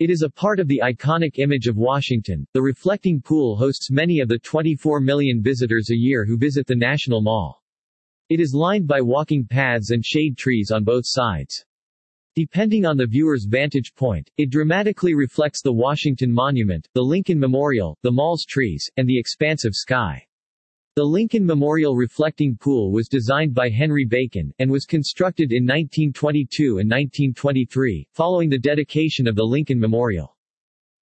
It is a part of the iconic image of Washington. The reflecting pool hosts many of the 24 million visitors a year who visit the National Mall. It is lined by walking paths and shade trees on both sides. Depending on the viewer's vantage point, it dramatically reflects the Washington Monument, the Lincoln Memorial, the mall's trees, and the expansive sky. The Lincoln Memorial reflecting pool was designed by Henry Bacon, and was constructed in 1922 and 1923, following the dedication of the Lincoln Memorial.